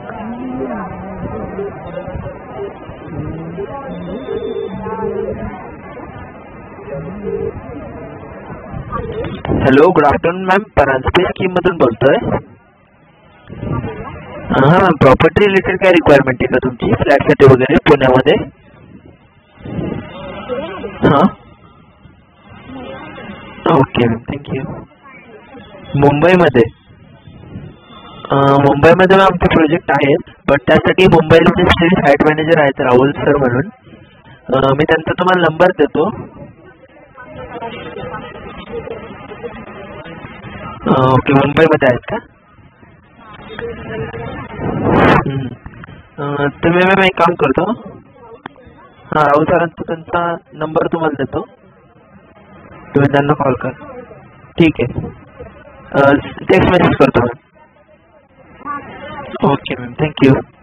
Hello, good afternoon ma'am. Paranjape स्कीममधून बोलतोय. हां मॅम, प्रॉपर्टी रिलेटेड काय रिक्वायरमेंट आहे का तुमची फ्लॅटसाठी वगैरे पुण्यामध्ये? हां, ओके मॅम, थँक्यू. मुंबईमध्ये? मुंबईमध्ये मॅम आमचे प्रोजेक्ट आहेत, बट त्यासाठी मुंबईला जे साईट मॅनेजर आहेत राहुल सर म्हणून, मी त्यांचा तुम्हाला नंबर देतो. ओके, मुंबईमध्ये आहेत का? तुम्ही मॅम एक काम करतो, हां राहुल सरांचा त्यांचा नंबर तुम्हाला देतो, तुम्ही त्यांना कॉल करा. ठीक आहे, टेक्स्ट मेसेज करतो मॅम. Okay ma'am, thank you.